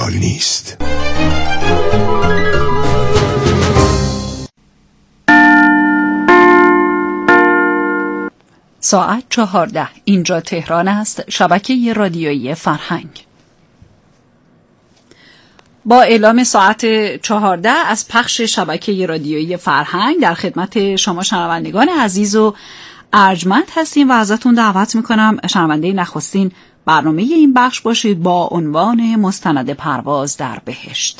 اشکال نیست. ساعت 14. اینجا تهران است. شبکه رادیویی فرهنگ. با اعلام ساعت 14 از پخش شبکه رادیویی فرهنگ در خدمت شما شنوندگان عزیز و ارجمند هستیم و ازتون دعوت میکنم شنونده نخستین برنامه این بخش باشید با عنوان مستند پرواز در بهشت.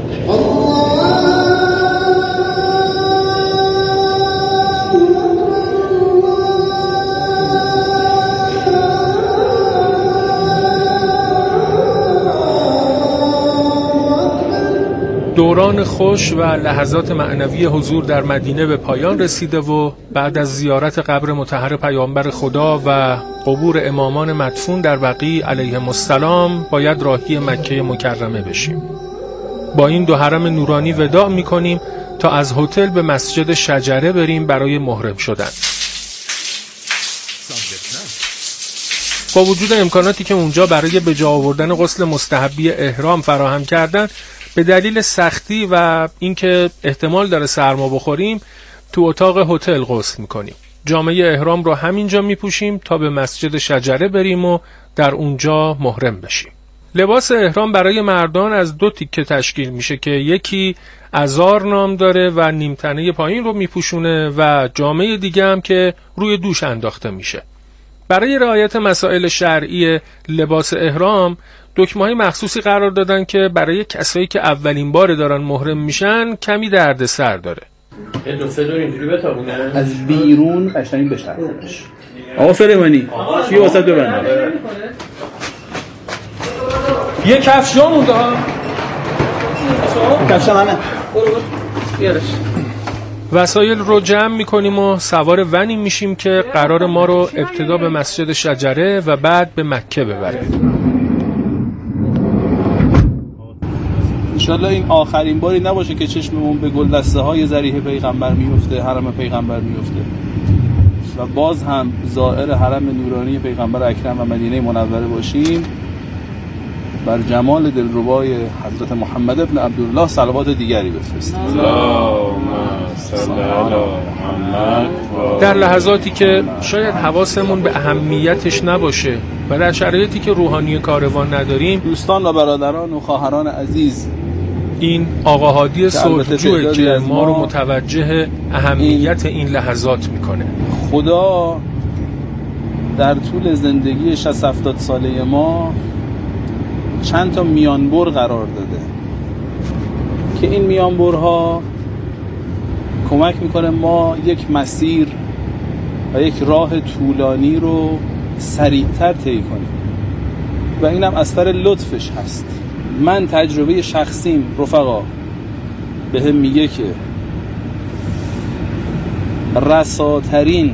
دوران خوش و لحظات معنوی حضور در مدینه به پایان رسیده و بعد از زیارت قبر مطهر پیامبر خدا و قبور امامان مدفون در بقیع علیهم السلام باید راهی مکه مکرمه بشیم. با این دو حرم نورانی وداع می‌کنیم تا از هتل به مسجد شجره بریم برای محرم شدن. با وجود امکاناتی که اونجا برای به جا آوردن غسل مستحبی احرام فراهم کردن، به دلیل سختی و اینکه احتمال داره سرما بخوریم تو اتاق هتل غسل میکنیم. جامعه احرام رو همینجا میپوشیم تا به مسجد شجره بریم و در اونجا محرم بشیم. لباس احرام برای مردان از 2 تیکه تشکیل میشه که یکی ازار نام داره و نیمتنه پایین رو میپوشونه و جامعه دیگه هم که روی دوش انداخته میشه. برای رعایت مسائل شرعی لباس احرام دکمه‌های مخصوصی قرار دادن که برای کسایی که اولین بار دارن محرم میشن کمی دردسر داره. یه دفعه دور اینجوری بتابونه از بیرون قشنگ بشرخونش. آقا سلیمانی چی واسط ببنده؟ یه کفش جا مونده ها. کفش منه. بیارش. وسایل رو جمع میکنیم و سوار ونی میشیم که قرار ما رو ابتدا به مسجد شجره و بعد به مکه ببره. انشالله این آخرین باری نباشه که چشممون به گلدسته های ذریح پیغمبر میفته، حرم پیغمبر میفته و باز هم زائر حرم نورانی پیغمبر اکرم و مدینه منوره باشیم. بر جمال دلربای حضرت محمد ابن عبدالله صلوات دیگری بفرستیم. در لحظاتی که شاید حواسمون به اهمیتش نباشه و در شرایطی که روحانی کاروان نداریم، دوستان و برادران و خواهران عزیز، این آقا هادی صلحجویی که ما رو متوجه اهمیت این لحظات میکنه. خدا در طول زندگی 60-70 ساله ما چند تا میانبر قرار داده که این میانبرها کمک میکنه ما یک مسیر و یک راه طولانی رو سریعتر طی کنیم و اینم اثر لطفش هست. من تجربه شخصیم رفقا بهم میگه که رساترین،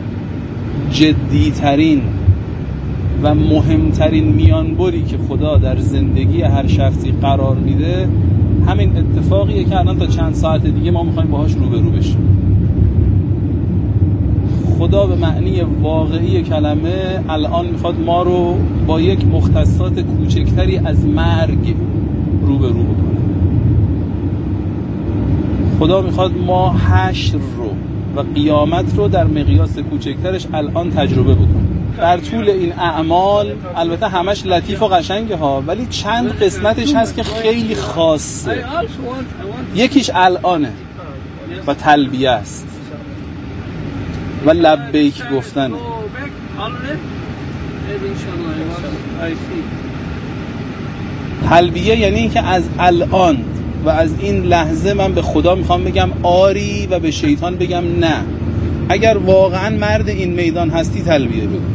جدیترین و مهمترین میانبری که خدا در زندگی هر شخصی قرار میده همین اتفاقیه که الان تا چند ساعت دیگه ما میخوایم باهاش روبرو بشیم. خدا به معنی واقعی کلمه الان میخواد ما رو با یک مختصات کوچکتری از مرگ روبرو بکنه. خدا میخواد ما حشر رو و قیامت رو در مقیاس کوچکترش الان تجربه بکنیم. در طول این اعمال البته همش لطیف و قشنگه ها، ولی چند قسمتش هست که خیلی خاصه. یکیش الانه و تلبیه است و لبیک گفتنه. تلبیه یعنی این که از الان و از این لحظه من به خدا میخوام بگم آری و به شیطان بگم نه. اگر واقعا مرد این میدان هستی تلبیه بگو.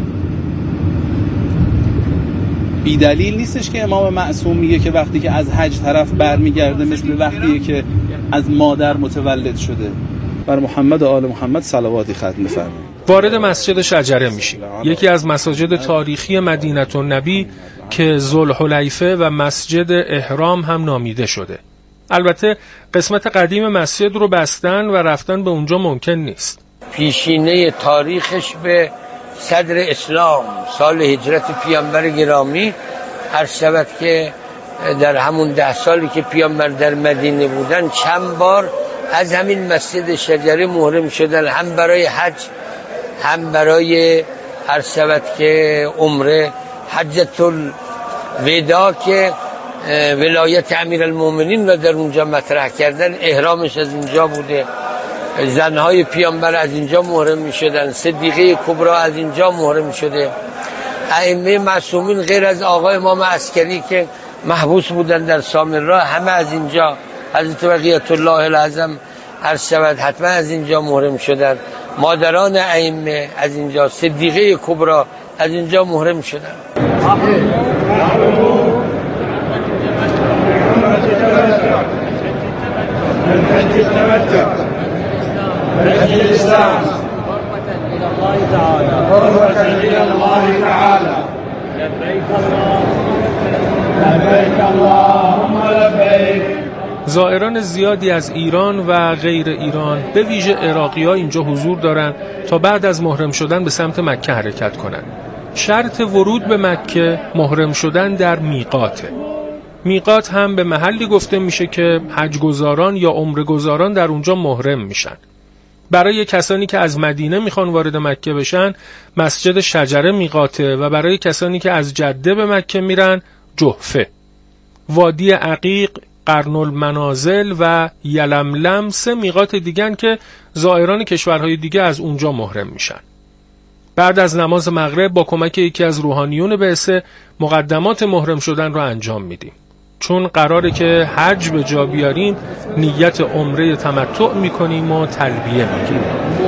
بی دلیل نیستش که امام معصوم میگه که وقتی که از حج طرف برمیگرده مثل وقتیه که از مادر متولد شده. بر محمد و آل محمد صلواتی ختم بفرمایید. وارد مسجد شجره میشیم، یکی از مساجد تاریخی مدینه النبی که ذوالحلیفه و مسجد احرام هم نامیده شده. البته قسمت قدیم مسجد رو بستن و رفتن به اونجا ممکن نیست. پیشینه تاریخش به صدر اسلام سال هجرت پیامبر گرامی عرض شود که در همون 10 سالی که پیامبر در مدینه بودن چند بار از همین مسجد شجره محرم شدن، هم برای حج هم برای هر شود که عمره. حجت الوداع که ولایت امیرالمومنین را در اونجا مطرح کردن، احرامش از اینجا بوده. زنهای پیامبر از اینجا محرم می شدن، صدیقه کبری از اینجا محرم شده. ائمه معصومین غیر از آقای امام عسکری که محبوس بودن در سامرا همه از اینجا، حضرت بقیت الله العظم عرض شود حتما از اینجا محرم شدن. مادران ائمه از اینجا، صدیقه کبری از اینجا محرم شدن. زائران زیادی از ایران و غیر ایران به ویژه عراقی‌ها اینجا حضور دارند تا بعد از محرم شدن به سمت مکه حرکت کنند. شرط ورود به مکه محرم شدن در میقاته. میقات هم به محلی گفته میشه که حج‌گزاران یا عمره‌گزاران در اونجا محرم میشن. برای کسانی که از مدینه میخوان وارد مکه بشن مسجد شجره میقاته و برای کسانی که از جده به مکه میرن جحفه. وادی عقیق، قرن المنازل و یلملم 3 میقات دیگن که زائران کشورهای دیگه از اونجا محرم میشن. بعد از نماز مغرب با کمک یکی از روحانیون بعثه مقدمات محرم شدن رو انجام میدیم. چون قراره که حج به جا بیاریم نیت عمره تمتع میکنیم و تلبیه میگیم.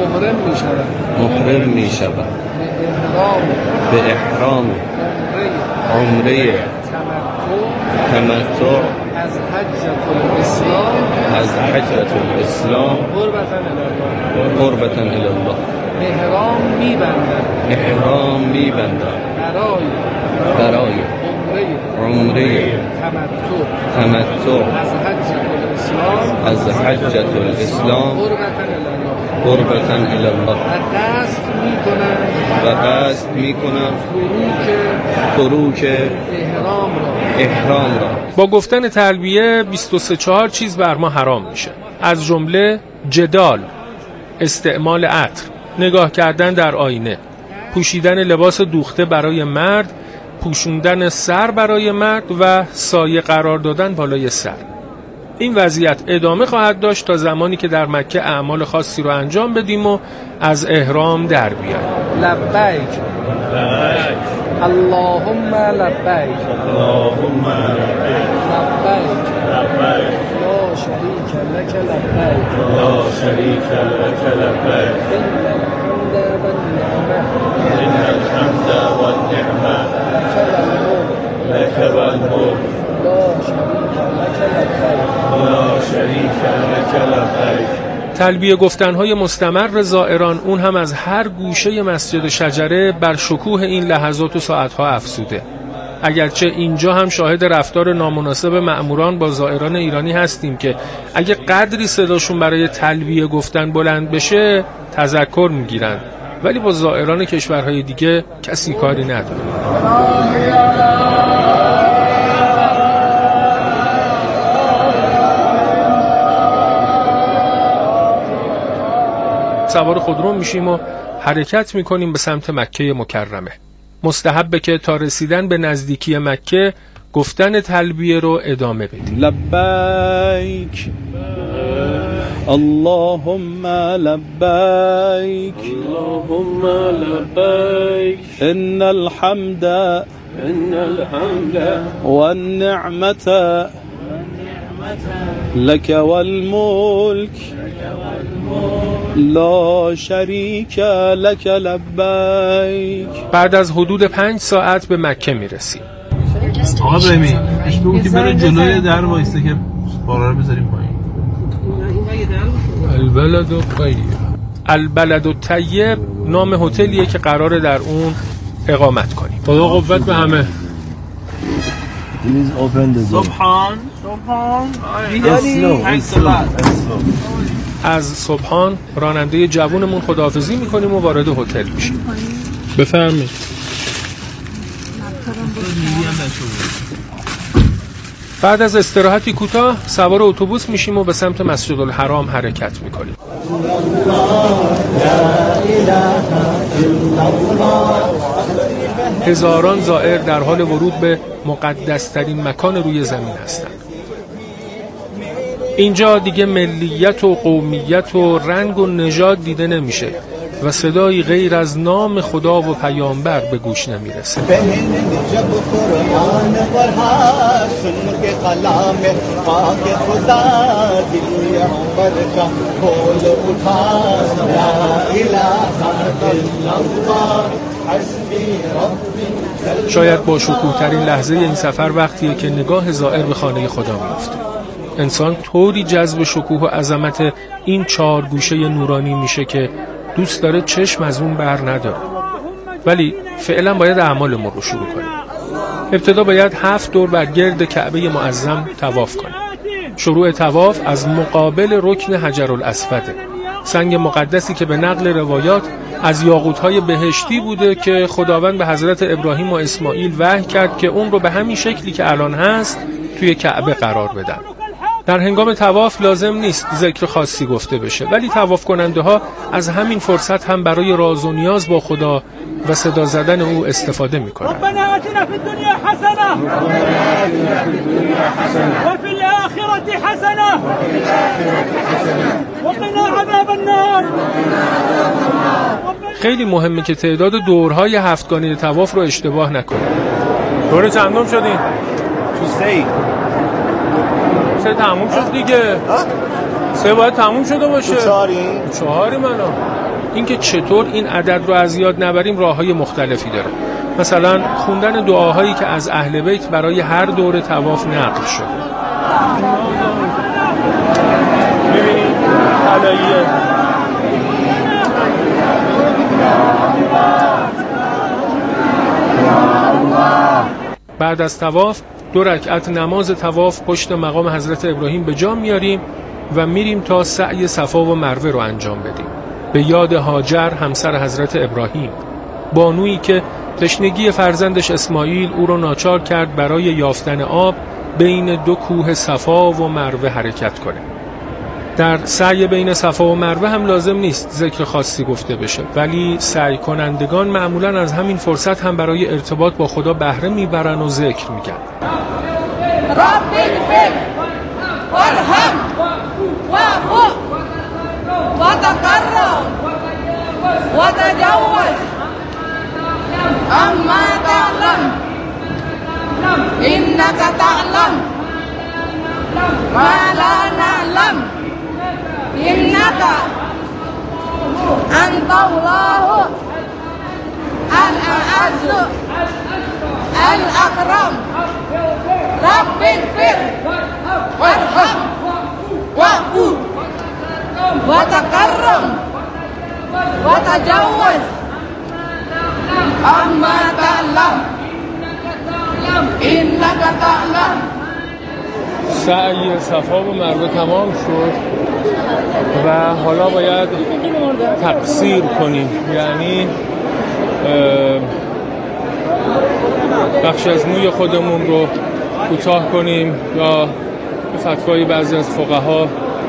محرم میشود به احرام عمره تمتع از حجت الاسلام قربة الی الله. احرام میبندم برای عمره تمتع از حجت الاسلام قربة الی الله و قصد میکنم فروک احرام را. با گفتن تلبیه 23 چیز بر ما حرام میشه، از جمله جدال، استعمال عطر، نگاه کردن در آینه، پوشیدن لباس دوخته برای مرد، پوشوندن سر برای مرد و سایه قرار دادن بالای سر. این وضعیت ادامه خواهد داشت تا زمانی که در مکه اعمال خاصی رو انجام بدیم و از احرام در بیاییم. لبیک اللهم لبیک اللهم لبیک لا شریک لک لبیک لا شریک لک لبیک ان الحمد والنعمه لك والملك لا شریک لک لبیک. تلبیه گفتنهای مستمر زائران، اون هم از هر گوشه مسجد شجره، بر شکوه این لحظات و ساعتها افزوده. اگرچه اینجا هم شاهد رفتار نامناسب مأموران با زائران ایرانی هستیم که اگه قدری صداشون برای تلبیه گفتن بلند بشه تذکر میگیرن، ولی با زائران کشورهای دیگه کسی کاری نداره. سوار خودرو میشیم و حرکت میکنیم به سمت مکه مکرمه. مستحبه که تا رسیدن به نزدیکی مکه گفتن تلبیه رو ادامه بدیم. لبیک اللهم لبیک اللهم لبیک ان الحمد والنعمت لك والملك لا شریک لک لبیک. بعد از حدود 5 ساعت به مکه میرسیم. آقا ببین بگو که بره جلوی در وایسته که بارا رو بذاریم پایین. البلد الطیب نام هتلیه که قراره در اون اقامت کنیم. خدا قوت به همه. سبحان از سبحان راننده جوونمون خداحافظی میکنیم و وارد هتل میشیم. بفرمایید. بعد از استراحتی کوتاه سوار اتوبوس میشیم و به سمت مسجد الحرام حرکت میکنیم. هزاران زائر در حال ورود به مقدس‌ترین مکان روی زمین هستند. اینجا دیگه ملیت و قومیت و رنگ و نژاد دیده نمیشه و صدایی غیر از نام خدا و پیامبر به گوش نمیرسه. شاید با شکوه‌ترین لحظه این سفر وقتیه که نگاه زائر به خانه خدا میفته. انسان طوری جذب شکوه و عظمت این 4 گوشه نورانی میشه که دوست داره چشم از اون بر نداره. ولی فعلا باید اعمالمون رو شروع کنیم. ابتدا باید 7 دور بر گرد کعبه معظم طواف کنیم. شروع طواف از مقابل رکن حجرالاسوده، سنگ مقدسی که به نقل روایات از یاقوت‌های بهشتی بوده که خداوند به حضرت ابراهیم و اسماعیل وحی کرد که اون رو به همین شکلی که الان هست توی کعبه قرار بدن. در هنگام طواف لازم نیست ذکر خاصی گفته بشه، ولی طواف کننده ها از همین فرصت هم برای راز و نیاز با خدا و صدا زدن او استفاده میکنند. ربنا آتنا فی الدنیا حسنه و فی الاخره حسنه و قنا عذاب النار. خیلی مهمه که تعداد دورهای 7گانه طواف رو اشتباه نکنید. دور چندم شدین؟ تو 3 تموم شد دیگه. 3 باید تموم شده باشه. 4 منو. اینکه چطور این عدد رو از یاد نبریم راههای مختلفی داره. مثلا خوندن دعاهایی که از اهل بیت برای هر دور طواف نقل شده. ببینید علاییه. بعد از طواف 2 رکعت نماز طواف پشت مقام حضرت ابراهیم به جا میاریم و میریم تا سعی صفا و مروه رو انجام بدیم. به یاد هاجر همسر حضرت ابراهیم، بانویی که تشنگی فرزندش اسماعیل او رو ناچار کرد برای یافتن آب بین 2 کوه صفا و مروه حرکت کنه. در سعی بین صفا و مروه هم لازم نیست ذکر خاصی گفته بشه، ولی سعی کنندگان معمولاً از همین فرصت هم برای ارتباط با خدا بهره میبرن و ذکر میگن. رب اغفر وارحم واعف وتكرم وتجاوز عما تعلم إنك تعلم ما لا نعلم إنك أنت الله الأعز الأكرم رب اغفر وارحم واعف وتكرم وتجاوز عما تعلم إنك تعلم. سعی صفا و مروه تمام شد و حالا باید تقصیر کنیم، یعنی بخش از موی خودمون رو کوتاه کنیم یا به فتوای بعضی از فقها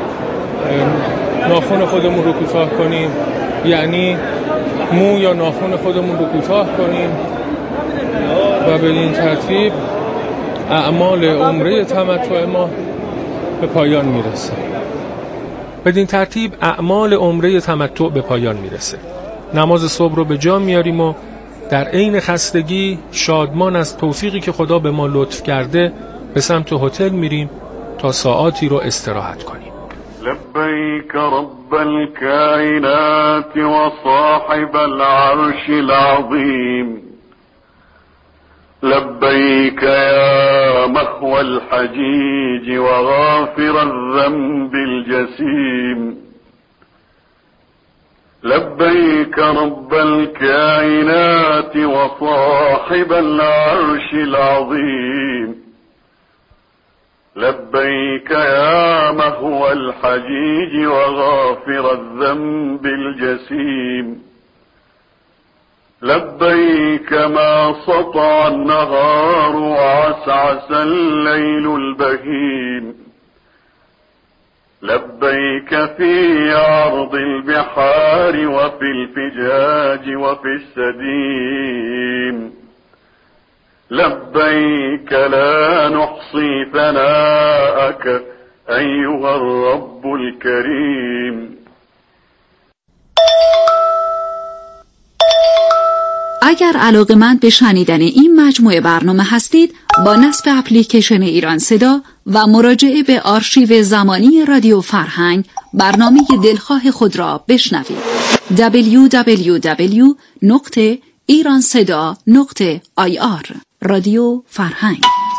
ناخن خودمون رو کوتاه کنیم، یعنی مو یا ناخن خودمون رو کوتاه کنیم و به این ترتیب اعمال عمره تمتع ما به پایان میرسه. بدین ترتیب اعمال عمره تمتع به پایان میرسه. نماز صبح رو به جا میاریم و در عین خستگی شادمان از توفیقی که خدا به ما لطف کرده به سمت هتل میریم تا ساعاتی رو استراحت کنیم. لبیک رب الكائنات و صاحب العرش العظیم، لبیک یا محو الحجیج و غافر الذنب الجسیم، لبیک رب الكائنات و صاحب العرش العظیم، لبیک یا محو الحجیج و غافر الذنب الجسیم، لبيك ما سطع النهار وعسعس الليل البهيم لبيك في عرض البحار وفي الفجاج وفي السديم لبيك لا نحصي ثناءك أيها الرب الكريم. اگر علاقه‌مند به شنیدن این مجموعه برنامه هستید، با نصب اپلیکیشن ایران صدا و مراجعه به آرشیو زمانی رادیو فرهنگ برنامه دلخواه خود را بشنوید. www.iranseda.ir رادیو فرهنگ.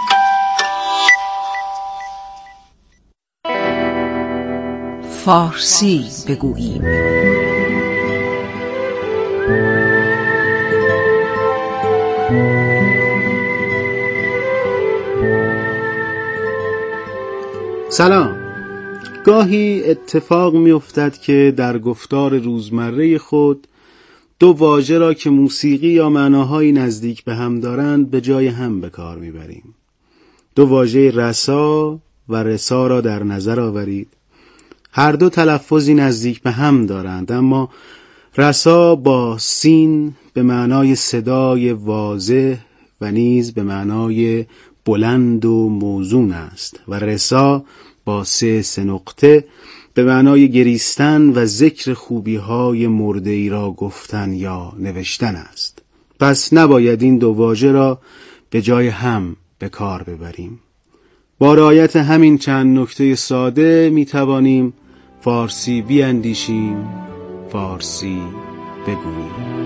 فارسی بگوییم. سلام. گاهی اتفاق می افتد که در گفتار روزمره خود دو واژه را که موسیقی یا معناهایی نزدیک به هم دارند به جای هم به کار می بریم. دو واژه رسا و رسا را در نظر آورید. هر دو تلفظی نزدیک به هم دارند، اما رسا با سین به معنای صدای واضح و نیز به معنای بلند و موزون است و رسا با سه نقطه به معنای گریستن و ذکر خوبی‌های مرده‌ای را گفتن یا نوشتن است. پس نباید این دو واژه را به جای هم به کار ببریم. با رعایت همین چند نکته ساده می توانیم فارسی بیاندیشیم، فارسی بگوییم.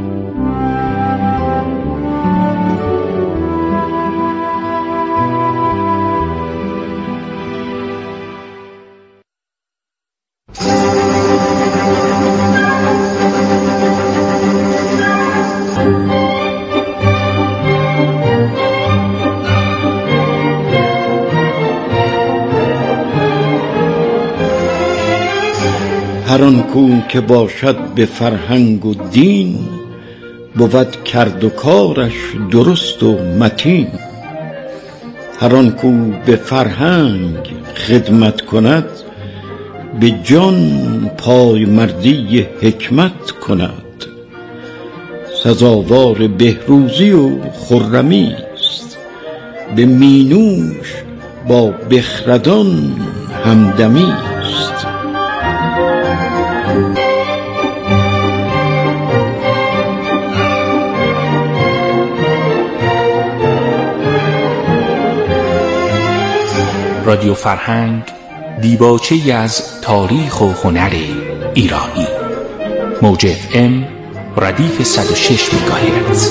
هر آن کو که باشد به فرهنگ و دین، بود کرد و کارش درست و متین. هر آن کو به فرهنگ خدمت کند، به جان پای مردی حکمت کند. سزاوار بهروزی و خرمی است، به مینوش با بخردان همدمی است. رادیو فرهنگ، دیباچه‌ای از تاریخ و هنر ایرانی. موج FM ردیف 106 مگاهرتز.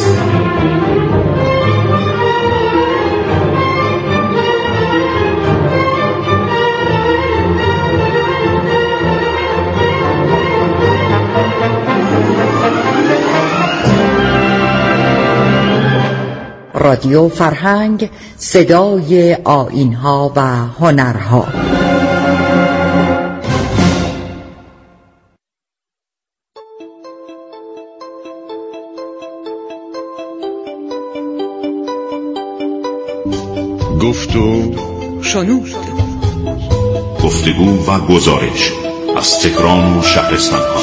رادیو فرهنگ، صدای آیین‌ها و هنرها. گفت و شنود. گفتگو و گزارش از تهران و شهرستان‌ها.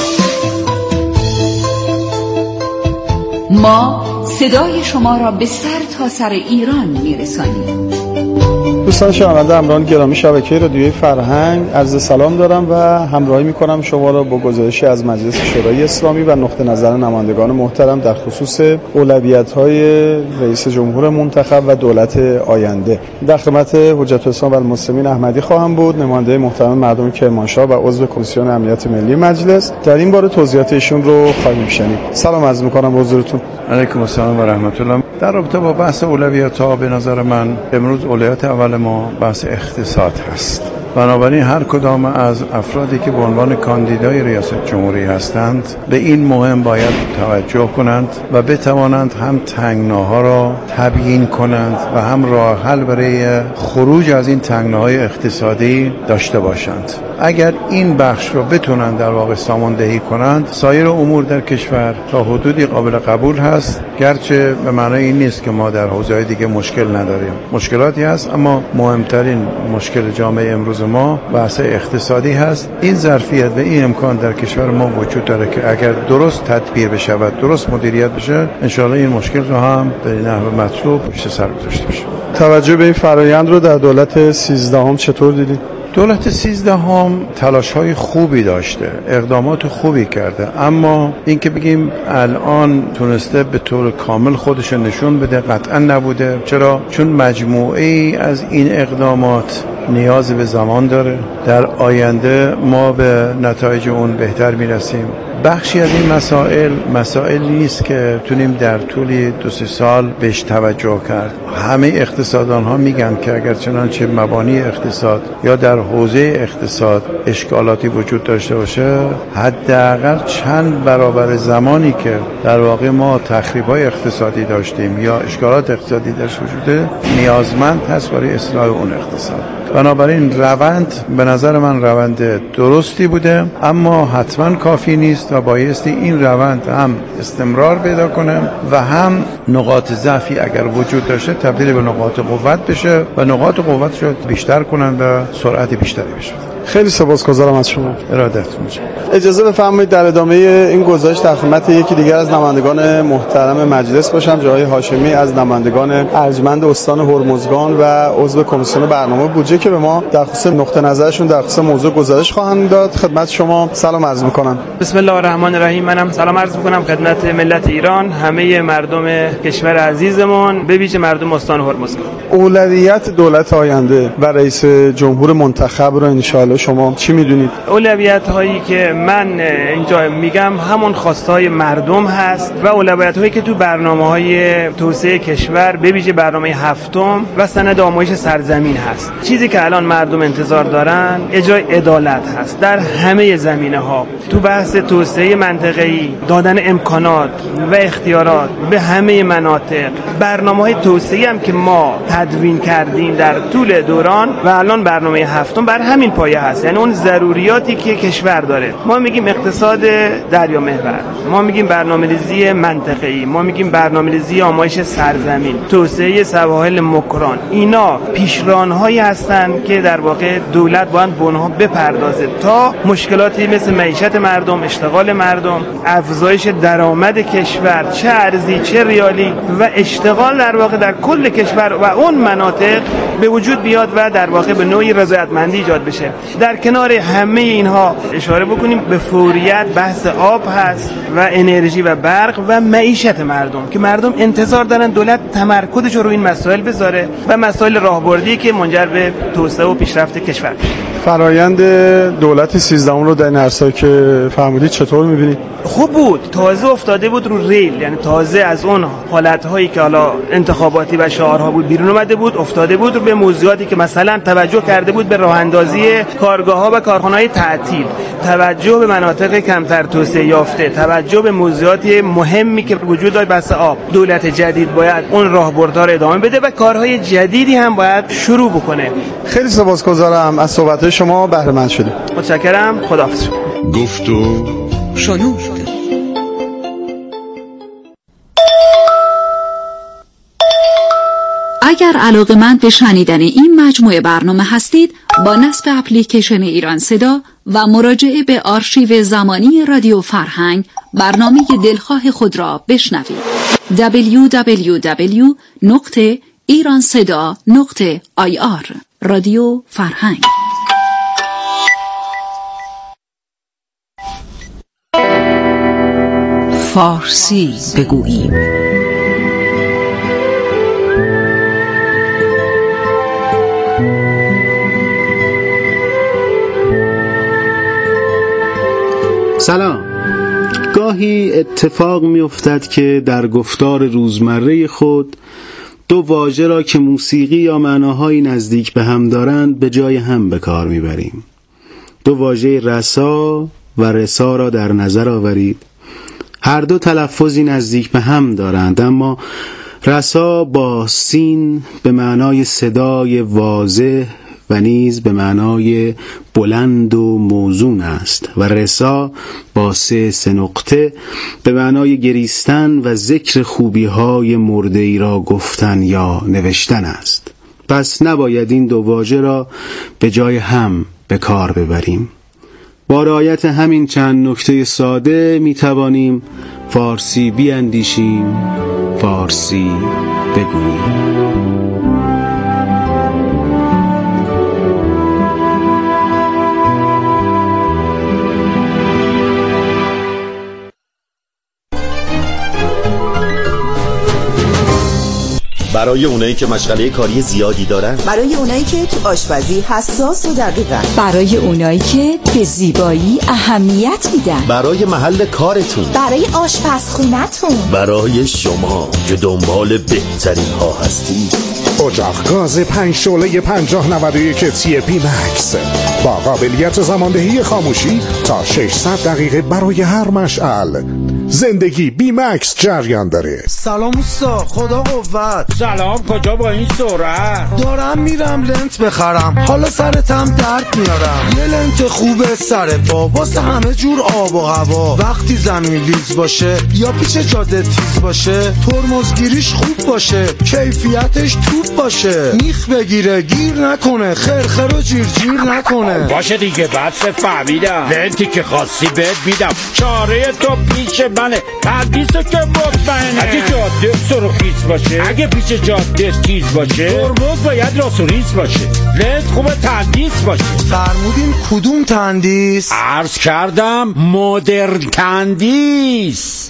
ما صدای شما را به سر تا سر ایران میرسانیم. دوستان شنونده همراهان گرامی شبکه رادیوی فرهنگ، عرض سلام دارم و همراهی میکنم شما را با گزارشی از مجلس شورای اسلامی و نقطه نظر نمایندگان محترم در خصوص اولویت‌های رئیس جمهور منتخب و دولت آینده. در خدمت حجت الاسلام و المسلمین احمدی خواهم بود، نماینده محترم مردم کرمانشاه و عضو کمیسیون امنیت ملی مجلس. در این باره توضیحات ایشون رو خواهیم شنید. سلام عرض میکنم به حضورتون. علیکم السلام و رحمت الله. در رابطه با بحث اولویت‌ها به نظر من امروز اولویت اول ما بحث اقتصاد هست. بنابراین هر کدام از افرادی که به عنوان کاندیدای ریاست جمهوری هستند به این مهم باید توجه کنند و بتوانند هم تنگناها را تبیین کنند و هم راه حل برای خروج از این تنگناهای اقتصادی داشته باشند. اگر این بخش رو بتونند در واقع ساماندهی کنند، سایر امور در کشور تا حدودی قابل قبول هست، گرچه به معنای این نیست که ما در حوزه‌های دیگه مشکل نداریم. مشکلاتی هست، اما مهمترین مشکل جامعه امروز ما بحث اقتصادی هست. این ظرفیت و این امکان در کشور ما وجود داره که اگر درست تدبیر بشه و درست مدیریت بشه، انشاءالله این مشکل رو هم به نحو مطلوب پشت سر گذاشته بشه. توجه به این فرایند رو در دولت 13 چطور دیدید؟ دولت 13 تلاش‌های خوبی داشته، اقدامات خوبی کرده، اما این که بگیم الان تونسته به طور کامل خودش نشون بده قطعا نبوده. چرا؟ چون مجموعه ای از این اقدامات نیاز به زمان داره. در آینده ما به نتایج اون بهتر میرسیم. بخشی از این مسائل نیست که تونیم در طول 2-3 سال بهش توجه کرد. همه اقتصاددان ها میگن که اگر چنانچه مبانی اقتصاد یا در حوزه اقتصاد اشکالاتی وجود داشته باشه، حداقل چند برابر زمانی که در واقع ما تخریب‌های اقتصادی داشتیم یا اشکالات اقتصادی درش وجوده، نیازمند هست برای اصلاح اون اقتصاد. بنابراین روند به نظر من روند درستی بوده، اما حتما کافی نیست و بایستی این روند هم استمرار پیدا کنه و هم نقاط ضعفی اگر وجود داشته تبدیل به نقاط قوت بشه و نقاط قوت رو بیشتر کنن و سرعت بیشتری بشه. خیلی سپاسگزارم از شما. ارادتتون میشه. اجازه بفرمایید در ادامه این گزارش در خدمت یکی دیگر از نمایندگان محترم مجلس باشم، جای هاشمی از نمایندگان ارجمند استان هرمزگان و عضو کمیسیون برنامه بودجه که به ما در خصوص نقطه نظرشون در خصوص موضوع گزارش خواهند داد. خدمت شما سلام عرض می‌کنم. بسم الله الرحمن الرحیم. منم سلام عرض می‌کنم خدمت ملت ایران، همه مردم کشور عزیزمون، به ویژه مردم استان هرمزگان. اولویت دولت آینده و رئیس جمهور منتخب رو ان شاء الله شما چی میدونید؟ اولویت هایی که من اینجا میگم همون خواستهای مردم هست و اولویت هایی که تو برنامه‌های توسعه کشور به ویژه برنامه 7 و سند آمایش سرزمین هست. چیزی که الان مردم انتظار دارن اجرای عدالت هست در همه زمینه‌ها. تو بحث توسعه منطقه‌ای، دادن امکانات و اختیارات به همه مناطق، برنامه‌های توسعه‌ای هم که ما تدوین کردیم در طول دوران و الان برنامه 7 بر همین پایه هست. یعنی اون ضروریاتی که کشور داره. ما میگیم اقتصاد دریا محور، ما میگیم برنامه‌ریزی منطقه‌ای، ما میگیم برنامه‌ریزی آمایش سرزمین، توسعه سواحل مکران. اینا پیشران‌هایی هستند که در واقع دولت باید به اونها بپردازه تا مشکلاتی مثل معیشت مردم، اشتغال مردم، افزایش درآمد کشور، چه ارزی چه ریالی و اشتغال در واقع در کل کشور و اون مناطق به وجود بیاد و در واقع به نوعی رضایتمندی ایجاد بشه. در کنار همه اینها اشاره بکنیم به فوریت بحث آب هست و انرژی و برق و معیشت مردم که مردم انتظار دارن دولت تمرکزش رو روی این مسائل بذاره و مسائل راهبردی که منجر به توسعه و پیشرفت کشور بشه. فرایند دولت 13 رو در این عرصه که فرمودید چطور می‌بینید؟ خوب بود، تازه افتاده بود رو ریل، یعنی تازه از اون حالت‌هایی که حالا انتخاباتی و شعارها بود بیرون اومده بود، افتاده بود رو به موضوعاتی که مثلا توجه کرده بود به راه‌اندازی کارگاه‌ها و کارخانه‌های تعطیل، توجه به مناطق کمتر توسعه یافته، توجه به موضوعات مهمی که وجود داره بحث آب. دولت جدید باید اون راهبردها رو ادامه بده و کارهای جدیدی هم باید شروع بکنه. خیلی سپاسگزارم از صحبت شما، بهره مند شدیم. متشکرم. خداحافظ. گفت و شنود. اگر علاقه‌مند به شنیدن این مجموعه برنامه هستید، با نصب اپلیکیشن ایران صدا و مراجعه به آرشیو زمانی رادیو فرهنگ برنامه دلخواه خود را بشنوید. www.iranseda.ir رادیو فرهنگ. فارسی بگوییم. سلام. گاهی اتفاق می افتد که در گفتار روزمره خود دو واژه را که موسیقی یا معناهایی نزدیک به هم دارند به جای هم به کار میبریم. دو واژه رسا و رسا را در نظر آورید. هر دو تلفظی نزدیک به هم دارند، اما رسا با سین به معنای صدای واضح و نیز به معنای بلند و موزون است و رسا با سه نقطه به معنای گریستن و ذکر خوبی‌های مرده‌ای را گفتن یا نوشتن است. پس نباید این دو واژه را به جای هم به کار ببریم. با رعایت همین چند نکته ساده می توانیم فارسی بیاندیشیم، فارسی بگوییم. برای اونایی که مشغله کاری زیادی دارن، برای اونایی که تو آشپزی حساس و دقیقن، برای اونایی که به زیبایی اهمیت میدن، برای محل کارتون، برای آشپزخونتون، برای شما که دنبال بهترین ها هستید. اجاق گاز 5 شعله 5091 TP Max با قابلیت زماندهی خاموشی تا 600 دقیقه برای هر مشعل. زندگی بی مکس جریان داره. سلام اوستا، خدا قوت. سلام، کجا با این سرعت؟ دارم میرم لنت بخرم، حالا سرتم درد میارم. یه لنت خوبه سر پا واسه همه جور آب و هوا. وقتی زمین لیز باشه یا پیش جاده تیز باشه، ترمزگیریش خوب باشه، کیفیتش توپ باشه، میخ بگیره گیر نکنه، خرخر و جیر نکنه. باشه دیگه، بس فهمیدم. لنتی که خاصی بهت میدم، چاره تو پیش منه، تندیسه که مطمئنه. اگه جاده سرخیز باشه، اگه پیش جاده تیز باشه، ترمز باید راست و ریز باشه، لنت خوبه تندیس باشه. فرمودین کدوم تندیس؟ عرض کردم مدرن تندیس.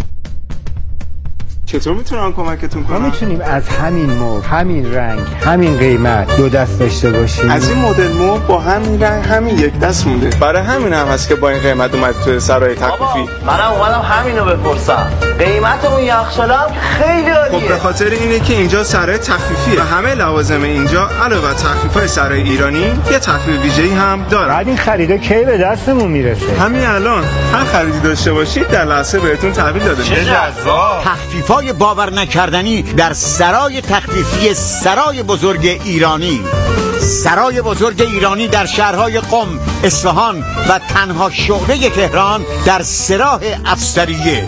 چطور میتونم کمکتون کنم؟ ما میتونیم از همین مبل، همین رنگ، همین قیمت دو دست داشته باشیم. از این مدل مبل با همین رنگ همین یک دست مونده. برای همین هم هست که با این قیمت اومد تو سرای تخفیفی. منم اومدم همینو بپرسم. قیمت اون یخچال هم خیلی عالیه. خب به خاطر اینه که اینجا سرای تخفیفیه و همه لوازم اینجا علاوه بر تخفیفای سرای ایرانی یه تخفیف ویژه‌ای هم داره. بعد این خریدا کی به دستمون میرسه؟ همین الان هر خریدی داشته باشید در لحظه بهتون تحویل داده میشه. چه جذاب. تخفیفای باور نکردنی در سرای تخفیفی سرای بزرگ ایرانی. سرای بزرگ ایرانی در شهرهای قم، اصفهان و تنها شعبه تهران در سراح افسریه.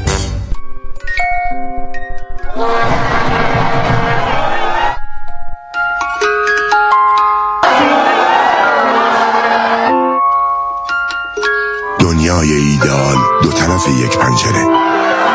دنیای ایدئال دو طرف یک پنجره.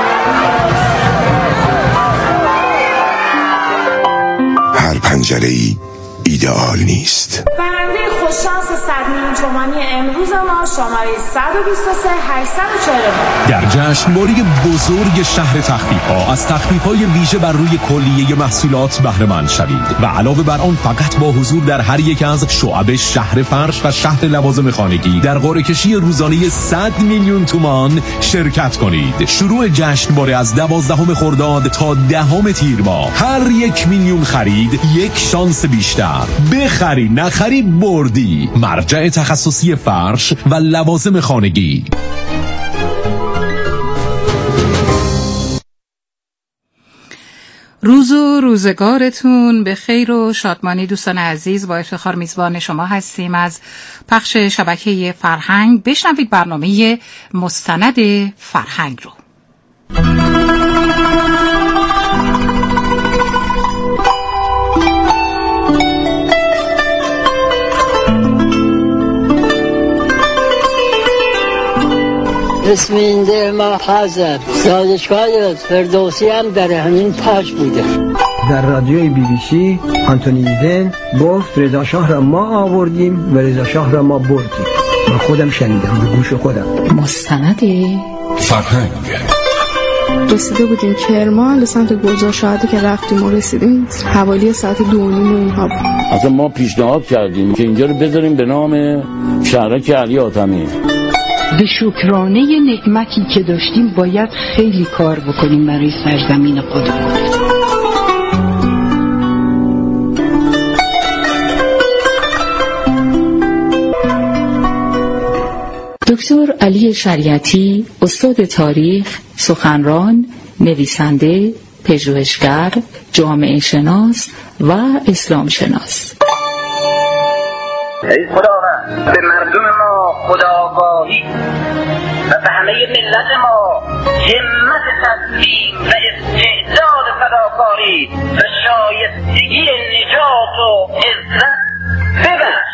هر پنجره‌ای ایدئال نیست. برنده خوششانس 100 میلیون تومانی امروز ما شماره 123 849. در جشنواره بزرگ شهر تخفیف‌ها از تخفیف‌های ویژه بر روی کلیه محصولات بهره مند شوید و علاوه بر آن فقط با حضور در هر یک از شعب شهر فرش و شهر لوازم خانگی در قرعه کشی روزانه 100 میلیون تومان شرکت کنید. شروع جشنواره از 12 خرداد تا 10 تیر ماه. هر 1 میلیون خرید یک شانس بیشتر. بخری نخری بردی. مرجع تخصصی فرش و لوازم خانگی. روز و روزگارتون به خیر و شادمانی دوستان عزیز. با افتخار میزبان شما هستیم از پخش شبکه فرهنگ. بشنوید برنامه مستند فرهنگ رو. اسم این ده محفظه سازشگاه فردوسی هم در همین پاش بوده. در رادیوی BBC آنتونی ایدن گفت رضا شاه را ما آوردیم و رضا شاه را ما بردیم. من خودم شنیدم به گوش خودم. مستند فرهنگ. رسیده بودیم کرمان، به سمت گلزار شهاده که رفتیم و رسیدیم حوالی ساعت 2:30 و اینها بود. اصلا ما پیشنهاد کردیم که اینجا رو بذاریم به نام شهرک علی حاتمی. به شکرانه نعمتی که داشتیم باید خیلی کار بکنیم برای سرزمین خودمون. دکتر علی شریعتی، استاد تاریخ، سخنران، نویسنده، پژوهشگر، جامعه شناس و اسلام شناس. ای خداوند به مردم ما خداگاهی و به همه ملت ما همت تسلیم و استعداد فداکاری و شایستگی نجات و عزت ببخش.